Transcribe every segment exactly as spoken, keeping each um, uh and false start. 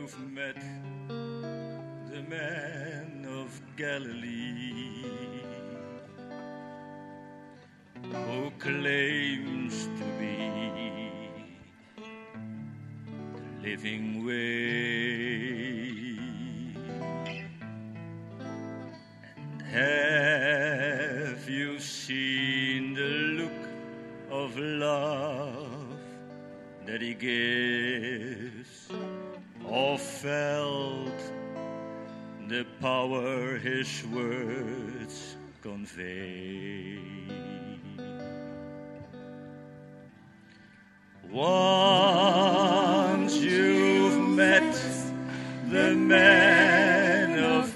you've met the man of Galilee, who claims to be the living way. And have you seen the look of love that he gives, or felt the power his words convey? Once you've met the man of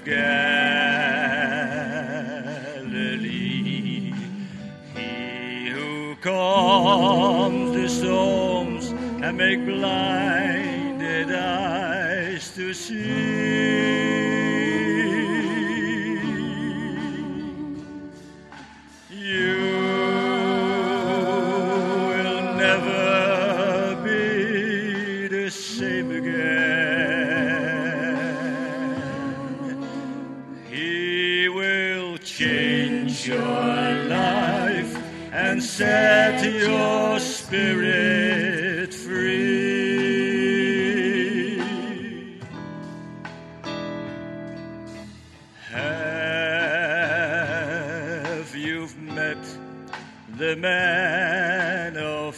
Galilee, he who calms the storms and make blinded eyes to see. You will never be the same again. He will change your life and set your spirit free. Have you met the man of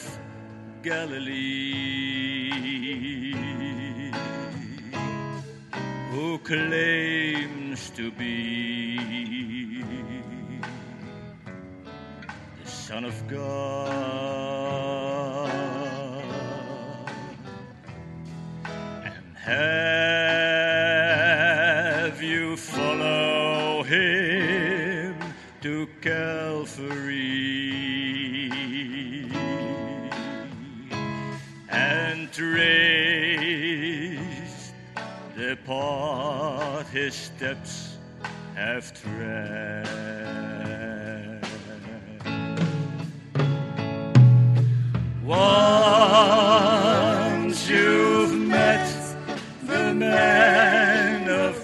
Galilee, who claims to be the Son of God? And have you followed him to Calvary and traced the path his steps have tread? Once you've met the man of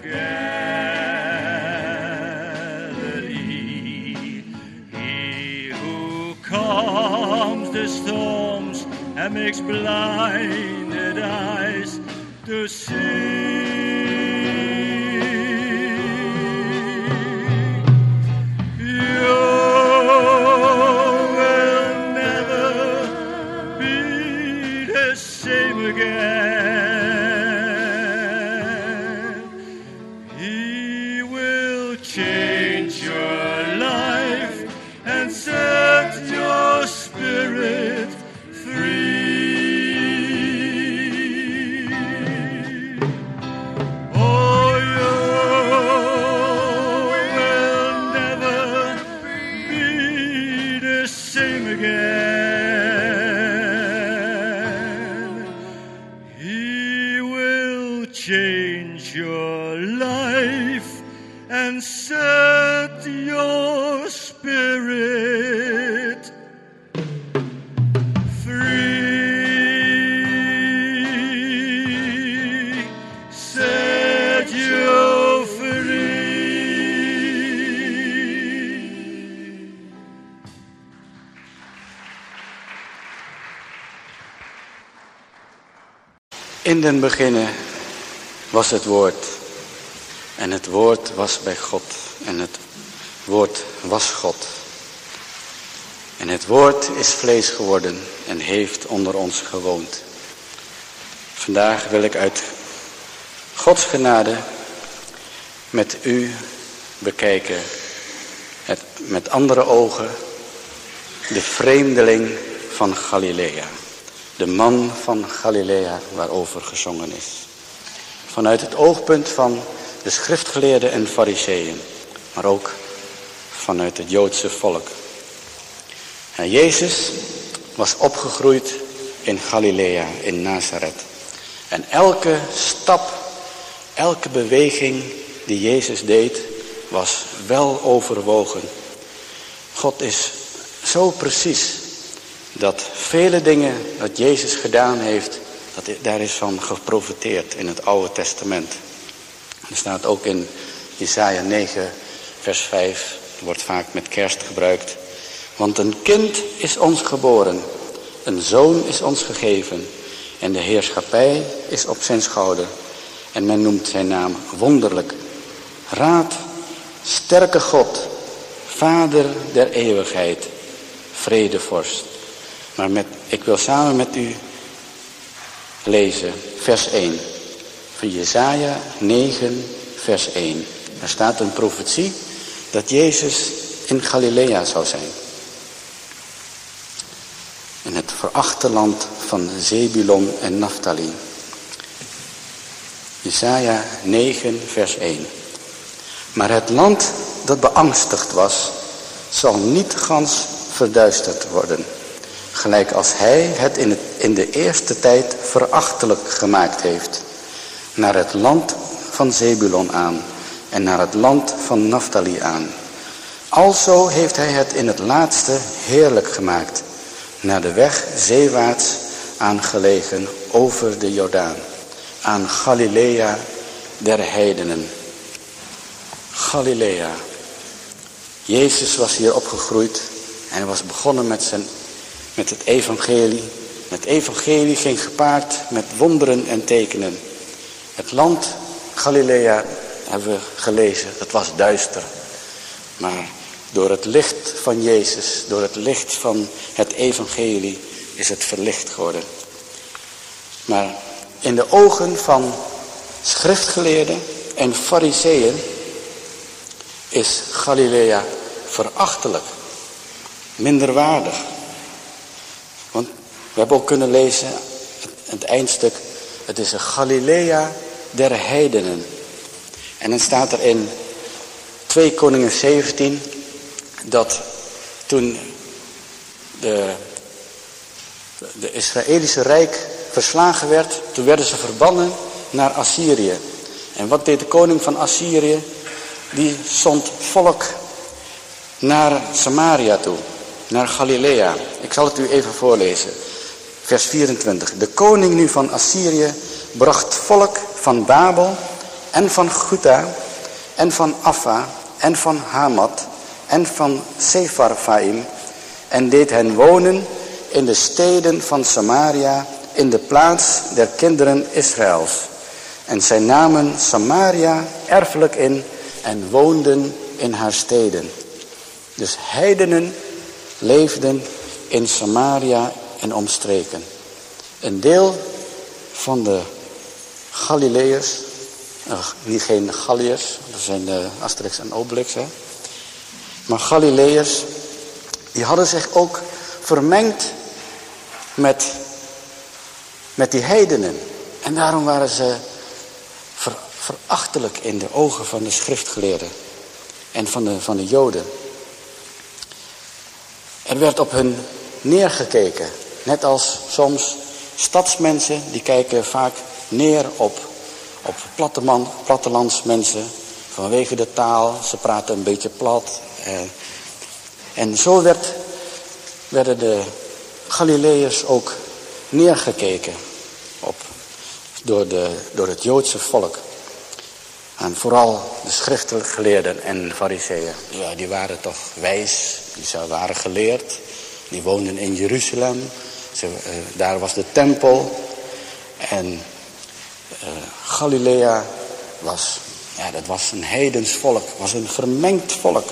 Galilee, he who calms the storms and makes blinded eyes to see. Again, he will change your life and set your spirit free. Oh, you will never be the same again. Change your life and set your spirit free. Set you free. In den beginnen was het woord. En het woord was bij God. En het woord was God. En het woord is vlees geworden en heeft onder ons gewoond. Vandaag wil ik uit Gods genade met u bekijken. Het, met andere ogen. De vreemdeling van Galilea. De man van Galilea waarover gezongen is. Vanuit het oogpunt van de schriftgeleerden en fariseeën, maar ook vanuit het Joodse volk. En Jezus was opgegroeid in Galilea, in Nazareth. En elke stap, elke beweging die Jezus deed, was wel overwogen. God is zo precies dat vele dingen dat Jezus gedaan heeft Dat, daar is van geprofeteerd in het Oude Testament. Er staat ook in Jesaja negen vers vijf. Wordt vaak met kerst gebruikt. Want een kind is ons geboren. Een zoon is ons gegeven. En de heerschappij is op zijn schouder. En men noemt zijn naam wonderlijk. Raad, sterke God. Vader der eeuwigheid. Vredevorst. Maar met, ik wil samen met u lezen vers één. Van Jesaja negen vers één. Er staat een profetie dat Jezus in Galilea zou zijn. In het verachte land van Zebulon en Naphtali. Jesaja negen vers één. Maar het land dat beangstigd was, zal niet gans verduisterd worden. Gelijk als hij het in, het in de eerste tijd verachtelijk gemaakt heeft. Naar het land van Zebulon aan en naar het land van Naphtali aan. Alzo heeft hij het in het laatste heerlijk gemaakt. Naar de weg zeewaarts aangelegen over de Jordaan. Aan Galilea der heidenen. Galilea. Jezus was hier opgegroeid en hij was begonnen met, zijn, met het evangelie. Het evangelie ging gepaard met wonderen en tekenen. Het land Galilea, hebben we gelezen, dat was duister. Maar door het licht van Jezus, door het licht van het evangelie, is het verlicht geworden. Maar in de ogen van schriftgeleerden en fariseeën is Galilea verachtelijk, minderwaardig. Want we hebben ook kunnen lezen, het eindstuk, het is een Galilea der heidenen. En dan staat er in twee Koningen zeventien, dat toen de, de Israëlische rijk verslagen werd, toen werden ze verbannen naar Assyrië. En wat deed de koning van Assyrië? Die zond volk naar Samaria toe, naar Galilea. Ik zal het u even voorlezen. Vers vierentwintig. De koning nu van Assyrië bracht volk van Babel en van Guta en van Affa en van Hamat en van Sepharvaim en deed hen wonen in de steden van Samaria, in de plaats der kinderen Israëls. En zij namen Samaria erfelijk in en woonden in haar steden. Dus heidenen leefden in Samaria en omstreken. Een deel van de Galileërs, uh, niet geen Galliërs, dat zijn de Asterix en Obelix, hè. Maar Galileërs, die hadden zich ook vermengd met, met die heidenen. En daarom waren ze ver, verachtelijk in de ogen van de schriftgeleerden en van de, van de Joden. Er werd op hun neergekeken. Net als soms stadsmensen, die kijken vaak neer op, op platteman, plattelandsmensen. Vanwege de taal, ze praten een beetje plat. Eh, en zo werd, werden de Galileërs ook neergekeken op, door, de, door het Joodse volk. En vooral de schriftgeleerden en fariseeën. Ja, die waren toch wijs, die waren geleerd. Die woonden in Jeruzalem. Ze, uh, daar was de tempel. En uh, Galilea was, ja, dat was een heidens volk. Was een vermengd volk.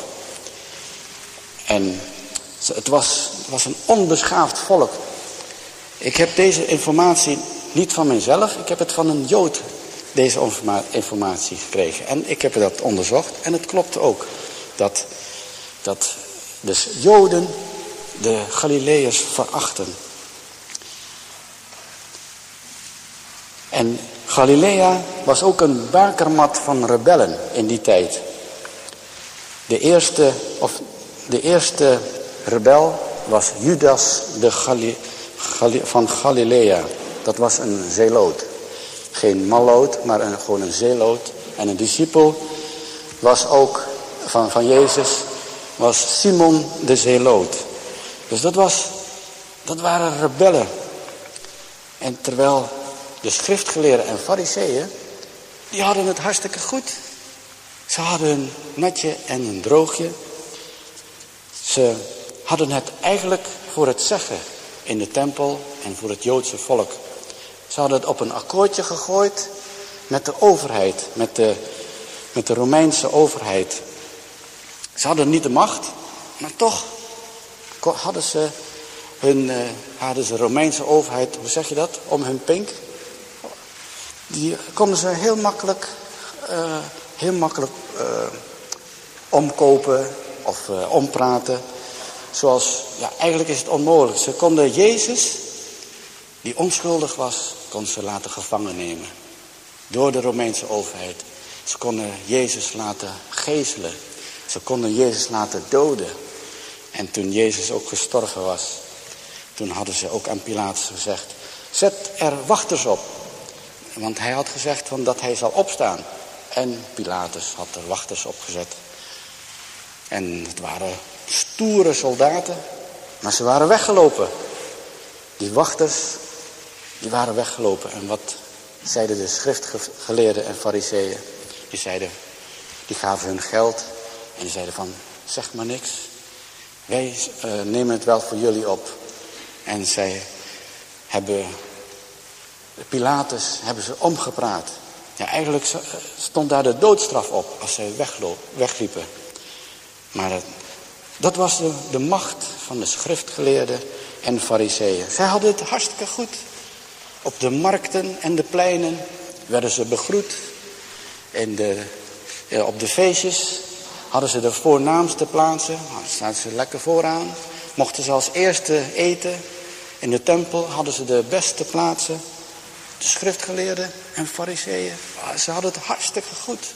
En het was, het was een onbeschaafd volk. Ik heb deze informatie niet van mezelf. Ik heb het van een Jood, deze informatie gekregen. En ik heb dat onderzocht. En het klopte ook. Dat, dat dus Joden de Galileërs verachten. En Galilea was ook een bakermat van rebellen in die tijd. De eerste, of de eerste rebel was Judas de Gali, Gali, van Galilea. Dat was een zeeloot. Geen malloot, maar een, gewoon een zeeloot. En een discipel was ook van, van Jezus, was Simon de zeeloot. Dus dat, was, dat waren rebellen. En terwijl de schriftgeleerden en fariseeën, die hadden het hartstikke goed. Ze hadden een natje en een droogje. Ze hadden het eigenlijk voor het zeggen in de tempel en voor het Joodse volk. Ze hadden het op een akkoordje gegooid met de overheid, met de, met de Romeinse overheid. Ze hadden niet de macht, maar toch hadden ze hun, uh, hadden ze de Romeinse overheid, hoe zeg je dat, om hun pink. Die konden ze heel makkelijk, uh, heel makkelijk uh, omkopen of uh, ompraten. Zoals, ja, eigenlijk is het onmogelijk. Ze konden Jezus, die onschuldig was, konden ze laten gevangen nemen. Door de Romeinse overheid. Ze konden Jezus laten gegezelen. Ze konden Jezus laten doden. En toen Jezus ook gestorven was, toen hadden ze ook aan Pilatus gezegd, zet er wachters op. Want hij had gezegd van dat hij zal opstaan. En Pilatus had er wachters opgezet. En het waren stoere soldaten, maar ze waren weggelopen. Die wachters, die waren weggelopen. En wat zeiden de schriftgeleerden en fariseeën? Die zeiden, die gaven hun geld en die zeiden van, zeg maar niks. Wij uh, nemen het wel voor jullie op. En zij hebben, Pilatus hebben ze omgepraat. Ja, eigenlijk stond daar de doodstraf op als zij wegliepen. Maar het, dat was de, de macht van de schriftgeleerden en fariseeën. Zij hadden het hartstikke goed. Op de markten en de pleinen werden ze begroet. En de, ja, op de feestjes hadden ze de voornaamste plaatsen. Dan zaten ze lekker vooraan. Mochten ze als eerste eten. In de tempel hadden ze de beste plaatsen. De schriftgeleerden en fariseeën. Ze hadden het hartstikke goed.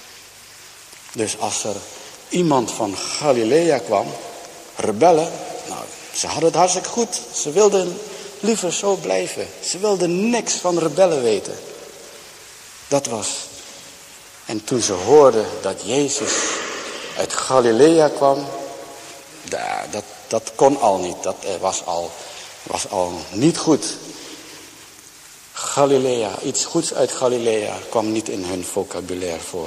Dus als er iemand van Galilea kwam, rebellen, nou, ze hadden het hartstikke goed. Ze wilden liever zo blijven. Ze wilden niks van rebellen weten. Dat was. En toen ze hoorden dat Jezus uit Galilea kwam, dat, dat kon al niet. Dat was al, was al niet goed. Galilea, iets goeds uit Galilea kwam niet in hun vocabulaire voor.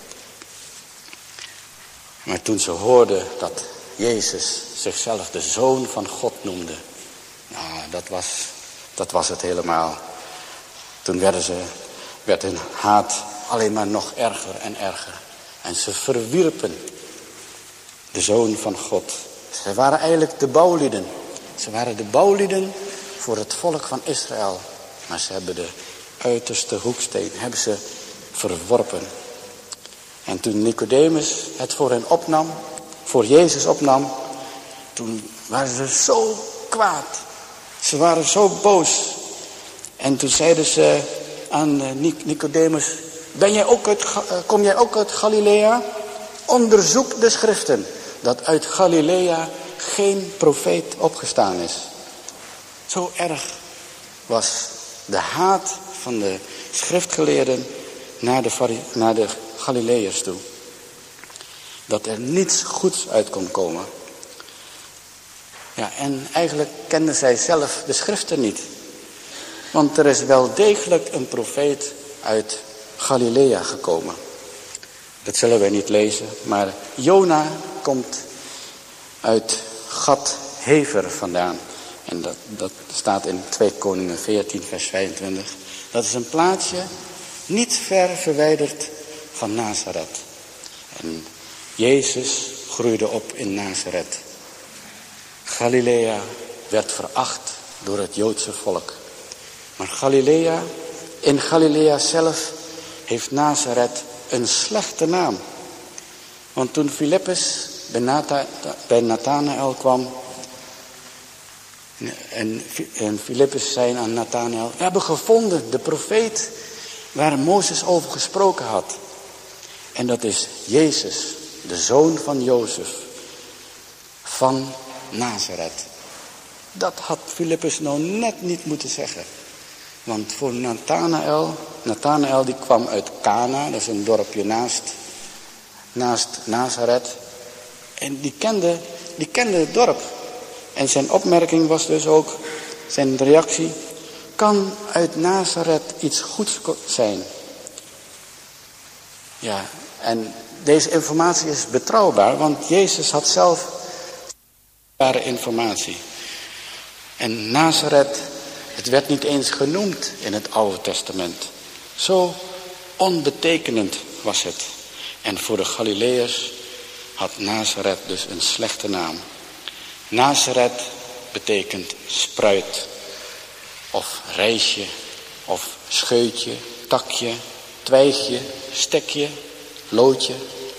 Maar toen ze hoorden dat Jezus zichzelf de Zoon van God noemde, nou, dat was, dat was het helemaal. Toen werden ze, werd hun haat alleen maar nog erger en erger. En ze verwierpen de Zoon van God. Ze waren eigenlijk de bouwlieden. Ze waren de bouwlieden voor het volk van Israël. Maar ze hebben de uiterste hoeksteen, hebben ze verworpen. En toen Nicodemus het voor hen opnam, voor Jezus opnam, toen waren ze zo kwaad. Ze waren zo boos. En toen zeiden ze aan Nicodemus, ben jij ook uit, kom jij ook uit Galilea? Onderzoek de schriften, dat uit Galilea geen profeet opgestaan is. Zo erg was de haat van de schriftgeleerden naar de, naar de Galileërs toe. Dat er niets goeds uit kon komen. Ja, en eigenlijk kenden zij zelf de schriften niet. Want er is wel degelijk een profeet uit Galilea gekomen. Dat zullen wij niet lezen, maar Jona komt uit Gat-Hever vandaan. En dat, dat staat in twee Koningen veertien vers vijfentwintig. Dat is een plaatsje niet ver verwijderd van Nazareth. En Jezus groeide op in Nazareth. Galilea werd veracht door het Joodse volk. Maar Galilea, in Galilea zelf heeft Nazareth een slechte naam. Want toen Filippus bij, Natha, bij Nathanael kwam, en, en Filippus zei aan Nathanael, we hebben gevonden de profeet waar Mozes over gesproken had. En dat is Jezus, de zoon van Jozef, van Nazareth. Dat had Filippus nou net niet moeten zeggen. Want voor Nathanael, Nathanael die kwam uit Cana, dat is een dorpje naast, naast Nazareth. En die kende, die kende het dorp. En zijn opmerking was dus ook, zijn reactie, kan uit Nazareth iets goeds zijn? Ja, en deze informatie is betrouwbaar, want Jezus had zelf ware informatie. En Nazareth, het werd niet eens genoemd in het Oude Testament. Zo onbetekenend was het. En voor de Galileërs had Nazareth dus een slechte naam. Nazareth betekent spruit, of rijsje, of scheutje, takje, twijgje, stekje, loodje.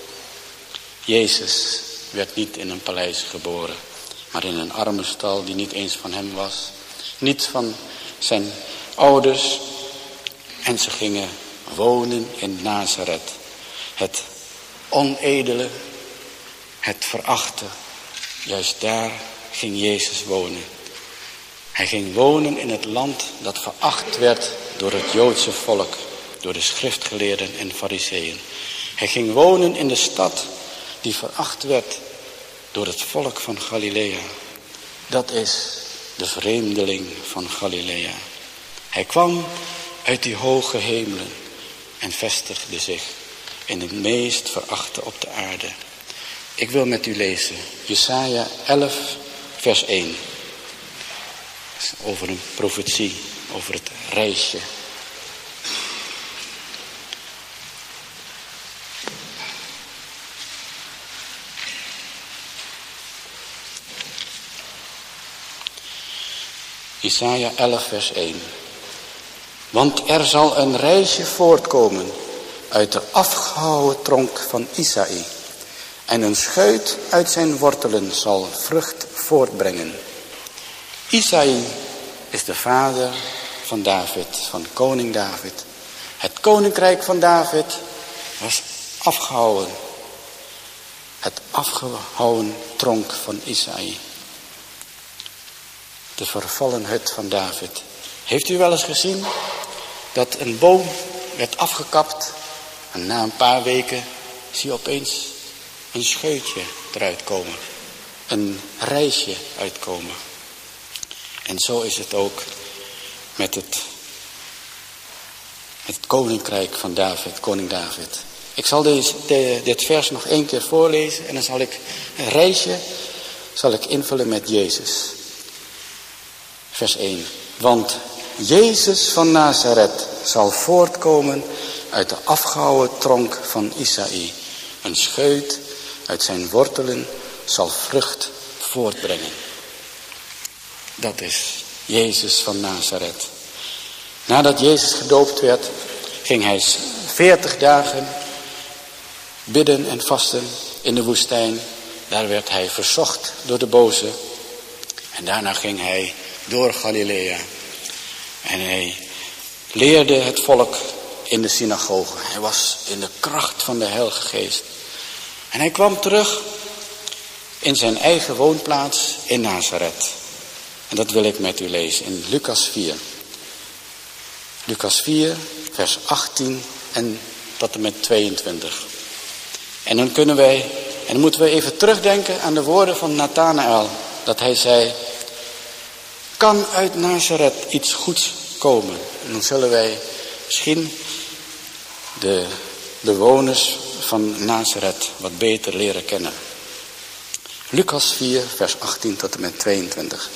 Jezus werd niet in een paleis geboren, maar in een arme stal die niet eens van hem was. Niet van zijn ouders. En ze gingen wonen in Nazareth. Het onedele, het verachte, juist daar ging Jezus wonen. Hij ging wonen in het land dat veracht werd door het Joodse volk, door de schriftgeleerden en fariseeën. Hij ging wonen in de stad die veracht werd door het volk van Galilea. Dat is de vreemdeling van Galilea. Hij kwam uit die hoge hemelen en vestigde zich in het meest verachte op de aarde. Ik wil met u lezen Jesaja elf vers één. Over een profetie, over het reisje. Jesaja elf vers één. Want er zal een reisje voortkomen uit de afgehouwen tronk van Isaï. En een scheut uit zijn wortelen zal vrucht voortbrengen. Isaï is de vader van David, van koning David. Het koninkrijk van David was afgehouwen. Het afgehouwen tronk van Isaï. De vervallen hut van David. Heeft u wel eens gezien dat een boom werd afgekapt en na een paar weken zie je opeens een scheutje eruit komen. Een rijsje uitkomen. En zo is het ook met het, met het koninkrijk van David, koning David. Ik zal deze, de, dit vers nog één keer voorlezen en dan zal ik een reisje zal ik invullen met Jezus. Vers één. Want Jezus van Nazareth zal voortkomen uit de afgehouwen tronk van Isaï. Een scheut uit zijn wortelen zal vrucht voortbrengen. Dat is Jezus van Nazareth. Nadat Jezus gedoopt werd, ging hij veertig dagen bidden en vasten in de woestijn. Daar werd hij verzocht door de boze. En daarna ging hij door Galilea. En hij leerde het volk in de synagoge. Hij was in de kracht van de Heilige Geest. En hij kwam terug in zijn eigen woonplaats in Nazareth. En dat wil ik met u lezen in Lucas vier. Lucas vier, vers achttien en tot en met tweeëntwintig. En dan kunnen wij, en dan moeten we even terugdenken aan de woorden van Nathanael. Dat hij zei, kan uit Nazareth iets goeds komen? En dan zullen wij misschien de bewoners van Nazareth wat beter leren kennen. Lucas vier, vers achttien tot en met tweeëntwintig.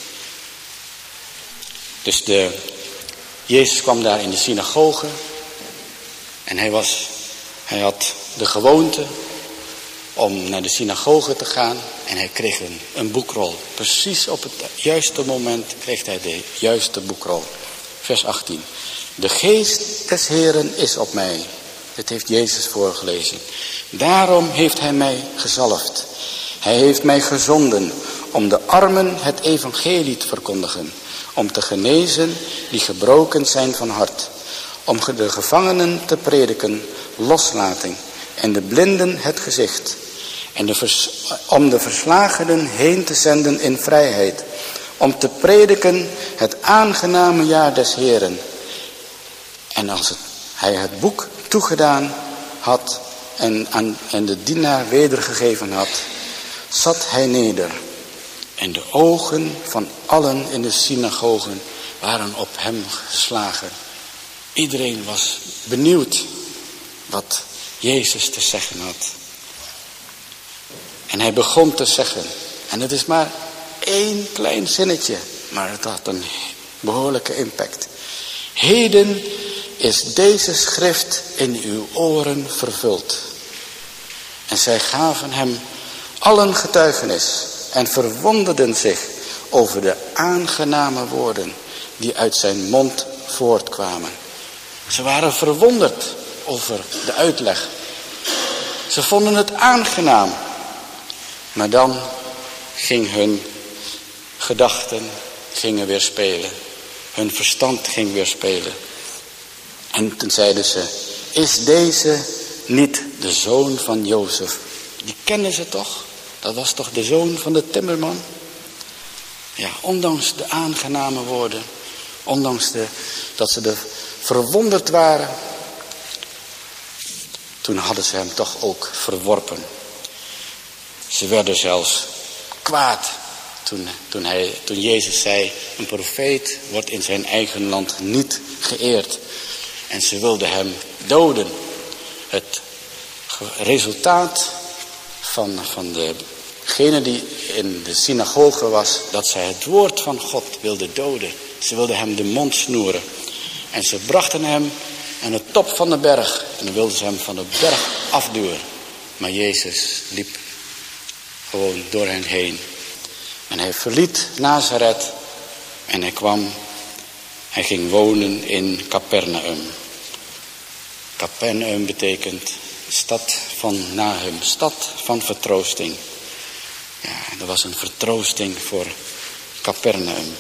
Dus de, Jezus kwam daar in de synagoge. En hij, was, hij had de gewoonte om naar de synagoge te gaan. En hij kreeg een, een boekrol. Precies op het juiste moment kreeg hij de juiste boekrol. Vers achttien. De geest des Heeren is op mij. Dit heeft Jezus voorgelezen. Daarom heeft hij mij gezalfd. Hij heeft mij gezonden om de armen het evangelie te verkondigen. Om te genezen die gebroken zijn van hart. Om de gevangenen te prediken loslating. En de blinden het gezicht. En de vers, om de verslagenen heen te zenden in vrijheid. Om te prediken het aangename jaar des Heeren. En als het, hij het boek toegedaan had en aan en de dienaar wedergegeven had, zat hij neder. En de ogen van allen in de synagogen waren op hem geslagen. Iedereen was benieuwd wat Jezus te zeggen had. En hij begon te zeggen, en het is maar één klein zinnetje, maar het had een behoorlijke impact. Heden is deze schrift in uw oren vervuld. En zij gaven hem allen getuigenis en verwonderden zich over de aangename woorden die uit zijn mond voortkwamen. Ze waren verwonderd over de uitleg. Ze vonden het aangenaam. Maar dan ging hun gedachten gingen weer spelen. Hun verstand ging weer spelen. En toen zeiden ze, is deze niet de zoon van Jozef? Die kenden ze toch? Dat was toch de zoon van de timmerman? Ja, ondanks de aangename woorden, ondanks de, dat ze er verwonderd waren, toen hadden ze hem toch ook verworpen. Ze werden zelfs kwaad toen, toen, hij, toen Jezus zei, een profeet wordt in zijn eigen land niet geëerd. En ze wilden hem doden. Het resultaat van, van degene die in de synagoge was, dat zij het woord van God wilden doden. Ze wilden hem de mond snoeren. En ze brachten hem aan de top van de berg. En dan wilden ze hem van de berg afduwen. Maar Jezus liep gewoon door hen heen. En hij verliet Nazareth. En hij kwam. Hij ging wonen in Capernaum. Capernaum betekent stad van Nahum. Stad van vertroosting. Ja, er was een vertroosting voor Capernaum.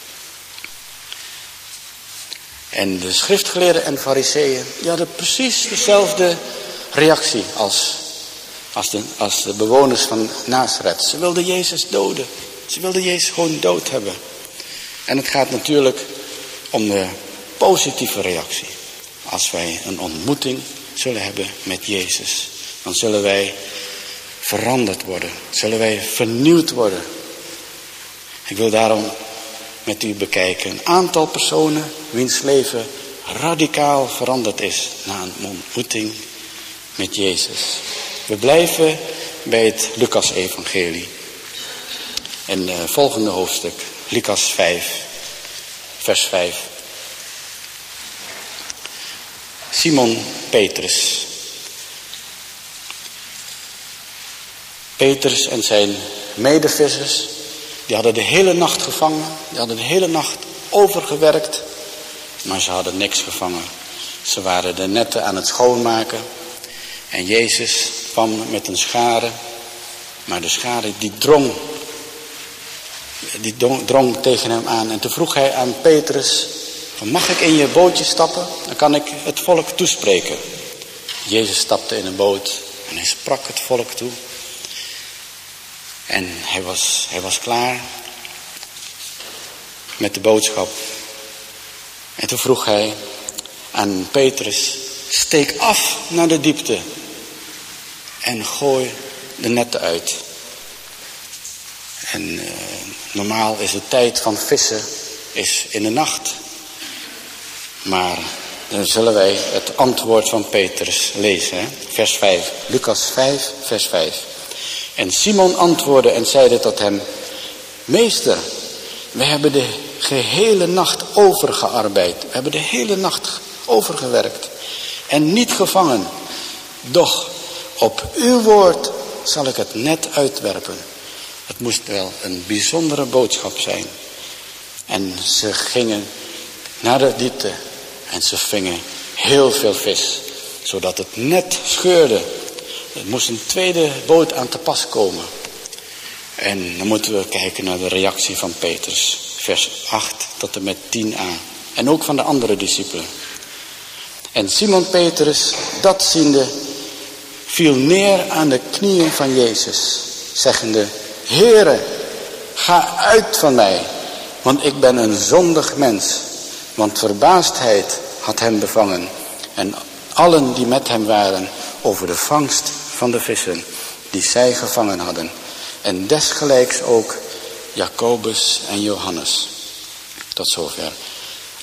En de schriftgeleerden en fariseeën, die hadden precies dezelfde reactie als, als, de, als de bewoners van Nazareth. Ze wilden Jezus doden. Ze wilden Jezus gewoon dood hebben. En het gaat natuurlijk om de positieve reactie. Als wij een ontmoeting zullen hebben met Jezus, dan zullen wij veranderd worden. Zullen wij vernieuwd worden. Ik wil daarom met u bekijken een aantal personen wiens leven radicaal veranderd is na een ontmoeting met Jezus. We blijven bij het Lucas-evangelie. En het volgende hoofdstuk, Lucas vijf, vers vijf. Simon Petrus. Petrus en zijn medevissers, die hadden de hele nacht gevangen. Die hadden de hele nacht overgewerkt. Maar ze hadden niks gevangen. Ze waren de netten aan het schoonmaken. En Jezus kwam met een schare. Maar de schare die drong. Die drong tegen hem aan. En toen vroeg hij aan Petrus, mag ik in je bootje stappen? Dan kan ik het volk toespreken. Jezus stapte in een boot. En hij sprak het volk toe. En hij was, hij was klaar met de boodschap. En toen vroeg hij aan Petrus, steek af naar de diepte en gooi de netten uit. En uh, normaal is de tijd van vissen is in de nacht. Maar dan zullen wij het antwoord van Petrus lezen. Hè? Vers vijf, Lucas vijf, vers vijf. En Simon antwoordde en zeide tot hem, meester, we hebben de gehele nacht overgearbeid. We hebben de hele nacht overgewerkt en niet gevangen. Doch op uw woord zal ik het net uitwerpen. Het moest wel een bijzondere boodschap zijn. En ze gingen naar de diepte en ze vingen heel veel vis, zodat het net scheurde. Er moest een tweede boot aan te pas komen. En dan moeten we kijken naar de reactie van Petrus. Vers acht tot en met tien a. En ook van de andere discipelen. En Simon Petrus, dat ziende, viel neer aan de knieën van Jezus. Zeggende, Heere, ga uit van mij, want ik ben een zondig mens. Want verbaasdheid had hem bevangen. En allen die met hem waren over de vangst van de vissen die zij gevangen hadden. En desgelijks ook Jacobus en Johannes. Tot zover.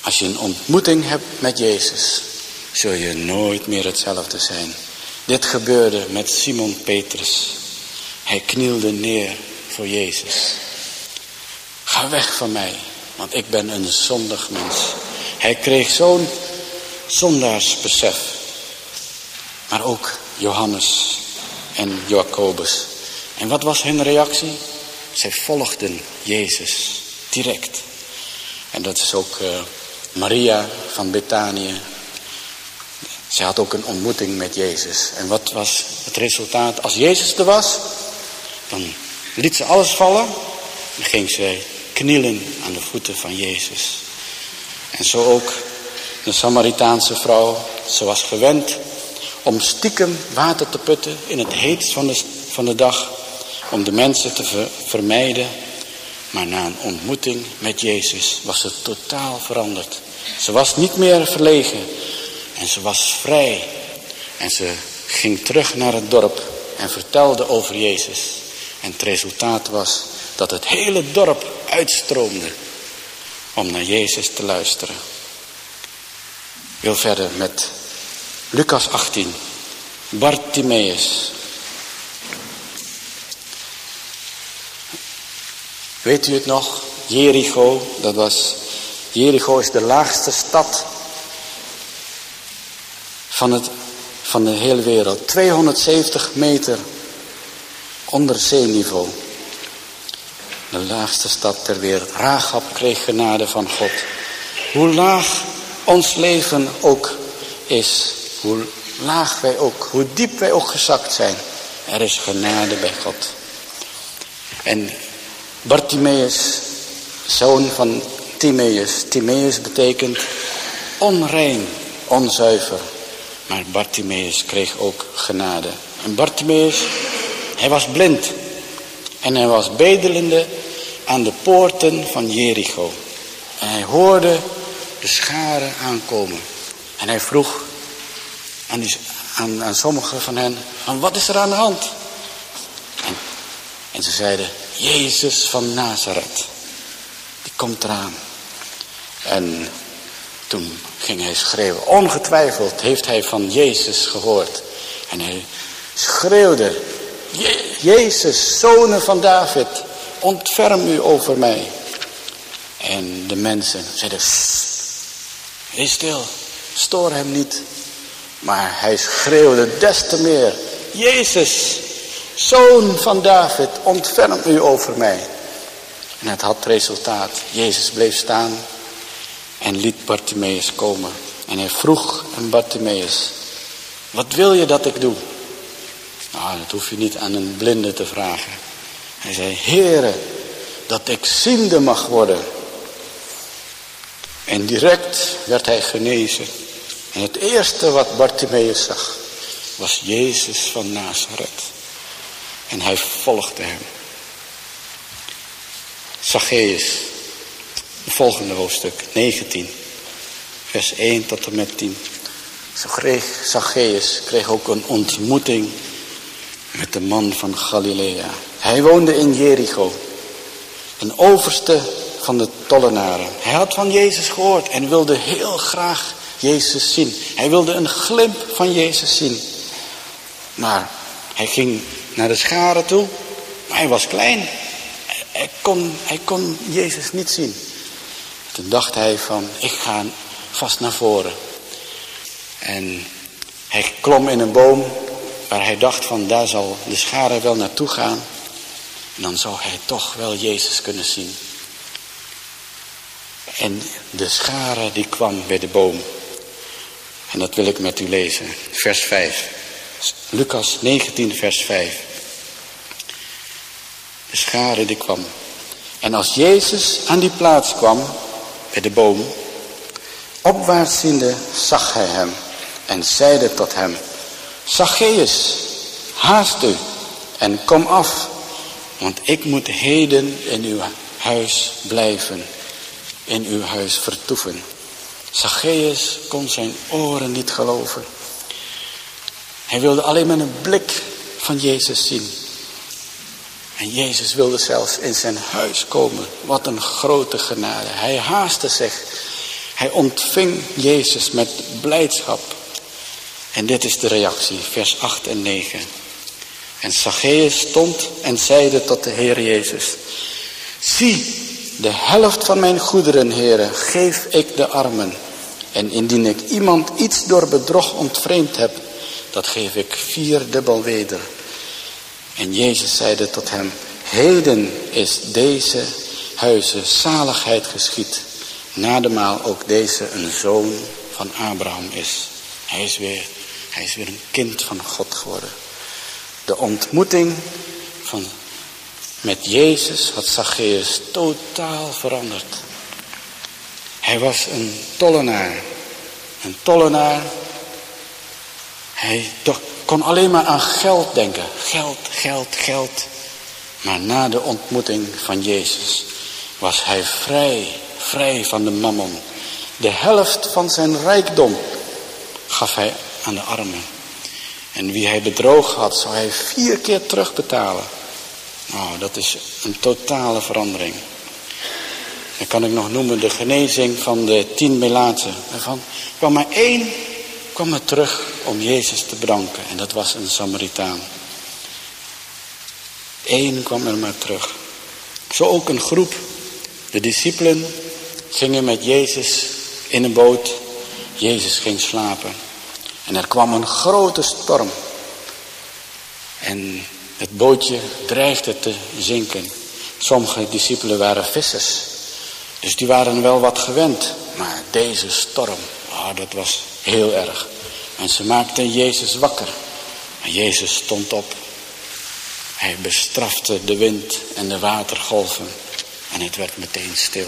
Als je een ontmoeting hebt met Jezus, zul je nooit meer hetzelfde zijn. Dit gebeurde met Simon Petrus. Hij knielde neer voor Jezus. Ga weg van mij, want ik ben een zondig mens. Hij kreeg zo'n zondaarsbesef. Maar ook Johannes en Jacobus. En wat was hun reactie? Zij volgden Jezus direct. En dat is ook uh, Maria van Betanië. Zij had ook een ontmoeting met Jezus. En wat was het resultaat? Als Jezus er was, dan liet ze alles vallen. Dan ging zij knielen aan de voeten van Jezus. En zo ook de Samaritaanse vrouw. Ze was gewend om stiekem water te putten in het heetst van de, van de dag. Om de mensen te ver, vermijden. Maar na een ontmoeting met Jezus was ze totaal veranderd. Ze was niet meer verlegen. En ze was vrij. En ze ging terug naar het dorp en vertelde over Jezus. En het resultaat was dat het hele dorp uitstroomde om naar Jezus te luisteren. Ik wil verder met Lucas achttien. Bartimaeus. Weet u het nog? Jericho, dat was, Jericho is de laagste stad van, het, van de hele wereld. tweehonderdzeventig meter onder zeeniveau. De laagste stad ter wereld. Rahab kreeg genade van God. Hoe laag ons leven ook is, hoe laag wij ook, hoe diep wij ook gezakt zijn, er is genade bij God. En Bartimaeus, zoon van Timaeus. Timaeus betekent onrein, onzuiver. Maar Bartimaeus kreeg ook genade. En Bartimaeus, hij was blind. En hij was bedelende aan de poorten van Jericho. En hij hoorde de scharen aankomen. En hij vroeg aan, die, aan, aan sommigen van hen, van wat is er aan de hand? En, en ze zeiden, Jezus van Nazareth, die komt eraan. En toen ging hij schreeuwen. Ongetwijfeld heeft hij van Jezus gehoord. En hij schreeuwde, Je- Jezus, zonen van David, ontferm u over mij. En de mensen zeiden, wees stil, stoor hem niet. Maar hij schreeuwde des te meer, Jezus, zoon van David, ontferm u over mij. En het had resultaat. Jezus bleef staan en liet Bartimaeus komen. En hij vroeg aan Bartimaeus, wat wil je dat ik doe? Nou, dat hoef je niet aan een blinde te vragen. Hij zei, Heere, dat ik ziende mag worden. En direct werd hij genezen. En het eerste wat Bartimaeus zag, was Jezus van Nazareth. En hij volgde hem. Zacchaeus. Het volgende hoofdstuk, negentien. Vers één tot en met tien. Zacchaeus kreeg ook een ontmoeting met de man van Galilea. Hij woonde in Jericho. Een overste van de tollenaren. Hij had van Jezus gehoord en wilde heel graag Jezus zien. Hij wilde een glimp van Jezus zien. Maar hij ging naar de scharen toe. Maar hij was klein. Hij kon, hij kon Jezus niet zien. Toen dacht hij van, ik ga vast naar voren. En hij klom in een boom waar hij dacht van, daar zal de schare wel naartoe gaan. En dan zou hij toch wel Jezus kunnen zien. En de schare die kwam bij de boom. En dat wil ik met u lezen. Vers vijf. Lucas negentien vers vijf. De schare die kwam. En als Jezus aan die plaats kwam, bij de boom, opwaarts ziende zag hij hem en zeide tot hem, Zacchaeus, haast u en kom af, want ik moet heden in uw huis blijven, in uw huis vertoeven. Zacchaeus kon zijn oren niet geloven. Hij wilde alleen met een blik van Jezus zien. En Jezus wilde zelfs in zijn huis komen. Wat een grote genade. Hij haastte zich. Hij ontving Jezus met blijdschap. En dit is de reactie, vers acht en negen. En Zacchaeus stond en zeide tot de Heer Jezus: zie, de helft van mijn goederen, Heere, geef ik de armen. En indien ik iemand iets door bedrog ontvreemd heb, dat geef ik vierdubbel weder. En Jezus zeide tot hem: heden is deze huize zaligheid geschied, nademaal ook deze een zoon van Abraham is. Hij is weer, hij is weer een kind van God geworden. De ontmoeting van, met Jezus had Zacchaeus totaal veranderd. Hij was een tollenaar. Een tollenaar. Hij kon alleen maar aan geld denken. Geld, geld, geld. Maar na de ontmoeting van Jezus was hij vrij, vrij van de mammon. De helft van zijn rijkdom gaf hij aan de armen. En wie hij bedrogen had, zou hij vier keer terugbetalen. Nou, dat is een totale verandering. Dan kan ik nog noemen de genezing van de tien melaatsen. Ervan kwam maar één kwam er terug om Jezus te bedanken. En dat was een Samaritaan. Eén kwam er maar terug. Zo ook een groep. De discipelen gingen met Jezus in een boot. Jezus ging slapen. En er kwam een grote storm. En het bootje dreigde te zinken. Sommige discipelen waren vissers. Dus die waren wel wat gewend. Maar deze storm, oh, dat was heel erg. En ze maakten Jezus wakker. En Jezus stond op. Hij bestrafte de wind en de watergolven. En het werd meteen stil.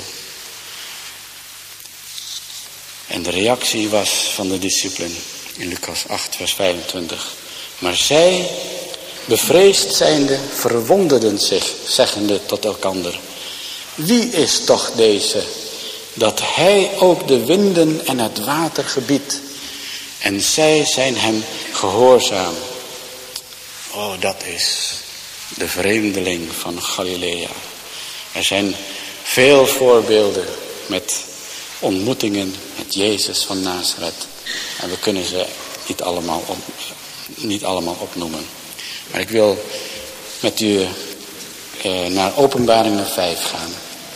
En de reactie was van de discipelen in Lucas acht vers vijfentwintig. Maar zij, bevreesd zijnde, verwonderden zich, zeggende tot elkander: wie is toch deze, dat hij ook de winden en het water gebiedt, en zij zijn hem gehoorzaam. Oh, dat is de vreemdeling van Galilea. Er zijn veel voorbeelden met ontmoetingen met Jezus van Nazareth. En we kunnen ze niet allemaal, op, niet allemaal opnoemen. Maar ik wil met u eh, naar Openbaringen vijf gaan.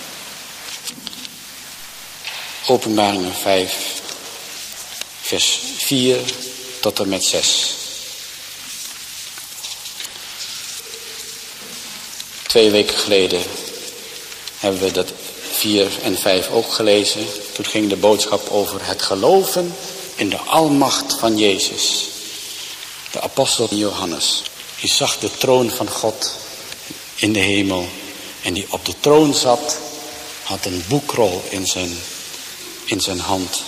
Openbaringen vijf, vers vier tot en met zes. Twee weken geleden hebben we dat vier en vijf ook gelezen. Toen ging de boodschap over het geloven in de almacht van Jezus. De apostel Johannes, die zag de troon van God in de hemel. En die op de troon zat, had een boekrol in zijn, in zijn hand.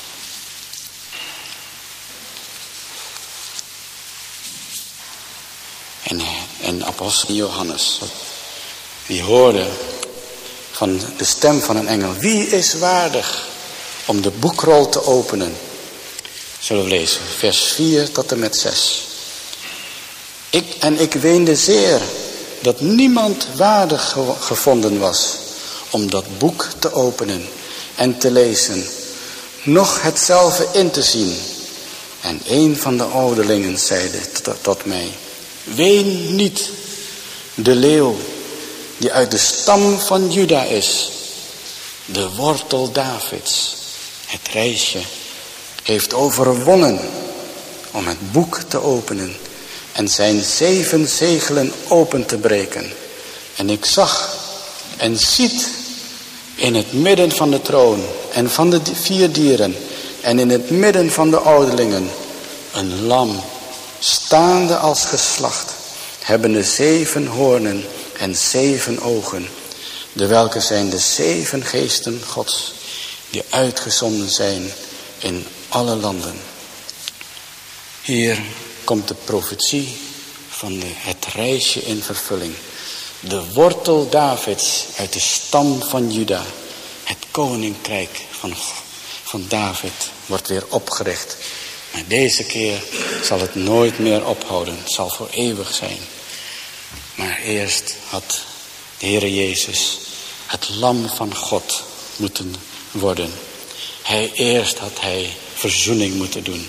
En, en apostel Johannes, die hoorde van de stem van een engel: wie is waardig om de boekrol te openen? Zullen we lezen, vers vier tot en met zes. Ik en ik weende zeer dat niemand waardig ge- gevonden was om dat boek te openen en te lezen, noch hetzelfde in te zien. En een van de ouderlingen zeide tot, tot mij: ween niet, de leeuw die uit de stam van Juda is, de wortel Davids, het rijsje, heeft overwonnen om het boek te openen en zijn zeven zegelen open te breken. En ik zag en ziet in het midden van de troon en van de vier dieren en in het midden van de ouderlingen een lam, staande als geslacht, hebbende zeven hoornen en zeven ogen, de welke zijn de zeven geesten Gods, die uitgezonden zijn in alle landen. Hier komt de profetie van de, het rijsje in vervulling. De wortel Davids uit de stam van Juda, het koninkrijk van, van David, wordt weer opgericht. Maar deze keer zal het nooit meer ophouden. Het zal voor eeuwig zijn. Maar eerst had de Heere Jezus, het lam van God, moeten worden. Hij eerst had hij verzoening moeten doen.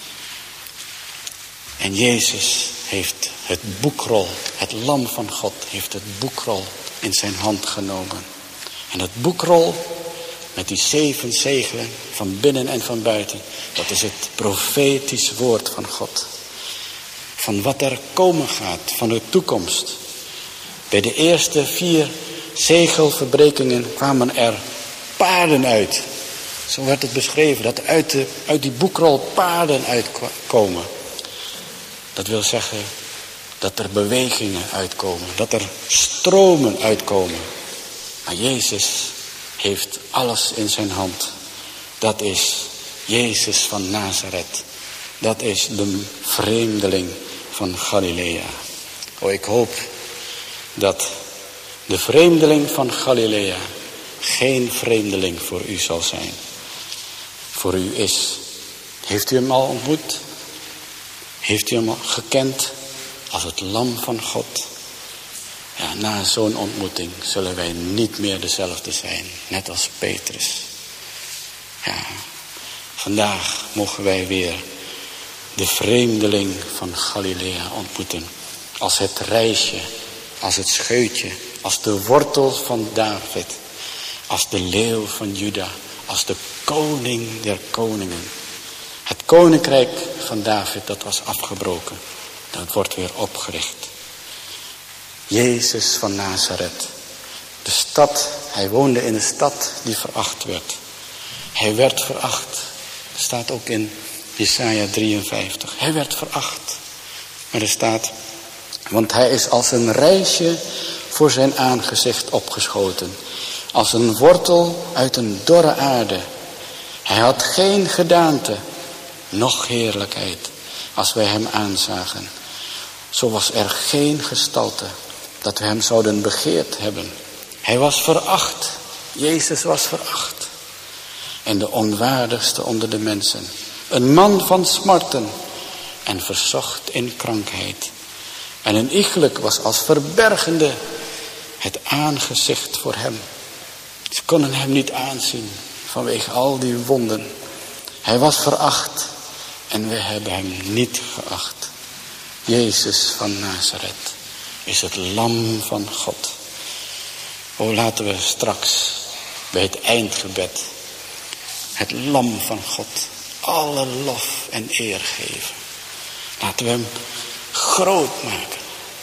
En Jezus heeft het boekrol, het lam van God, heeft het boekrol in zijn hand genomen. En het boekrol met die zeven zegelen van binnen en van buiten, dat is het profetisch woord van God. Van wat er komen gaat, van de toekomst. Bij de eerste vier zegelverbrekingen kwamen er paarden uit. Zo werd het beschreven, dat uit, de, uit die boekrol paarden uitkomen. Dat wil zeggen dat er bewegingen uitkomen, dat er stromen uitkomen. Maar Jezus heeft alles in zijn hand. Dat is Jezus van Nazareth. Dat is de vreemdeling van Galilea. Oh, ik hoop dat de vreemdeling van Galilea geen vreemdeling voor u zal zijn. Voor u is. Heeft u hem al ontmoet? Heeft u hem al gekend als het lam van God? Ja, na zo'n ontmoeting zullen wij niet meer dezelfde zijn. Net als Petrus. Ja, vandaag mogen wij weer de vreemdeling van Galilea ontmoeten. Als het reisje, als het scheutje, als de wortel van David. Als de leeuw van Juda, als de koning der koningen. Het koninkrijk van David, dat was afgebroken. Dat wordt weer opgericht. Jezus van Nazareth. De stad, hij woonde in een stad die veracht werd. Hij werd veracht. Dat staat ook in Jesaja drieënvijftig. Hij werd veracht. Maar er staat, want hij is als een rijsje voor zijn aangezicht opgeschoten. Als een wortel uit een dorre aarde. Hij had geen gedaante, noch heerlijkheid, als wij hem aanzagen. Zo was er geen gestalte, dat we hem zouden begeerd hebben. Hij was veracht. Jezus was veracht. En de onwaardigste onder de mensen. Een man van smarten en verzocht in krankheid. En een iegelijk was als verbergende het aangezicht voor hem. Ze konden hem niet aanzien vanwege al die wonden. Hij was veracht en we hebben hem niet geacht. Jezus van Nazareth is het lam van God. O, laten we straks bij het eindgebed het lam van God alle lof en eer geven. Laten we hem groot maken.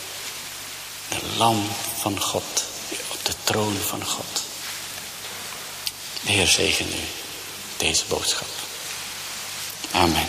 De lam van God op de troon van God. De Heer zegen u deze boodschap. Amen.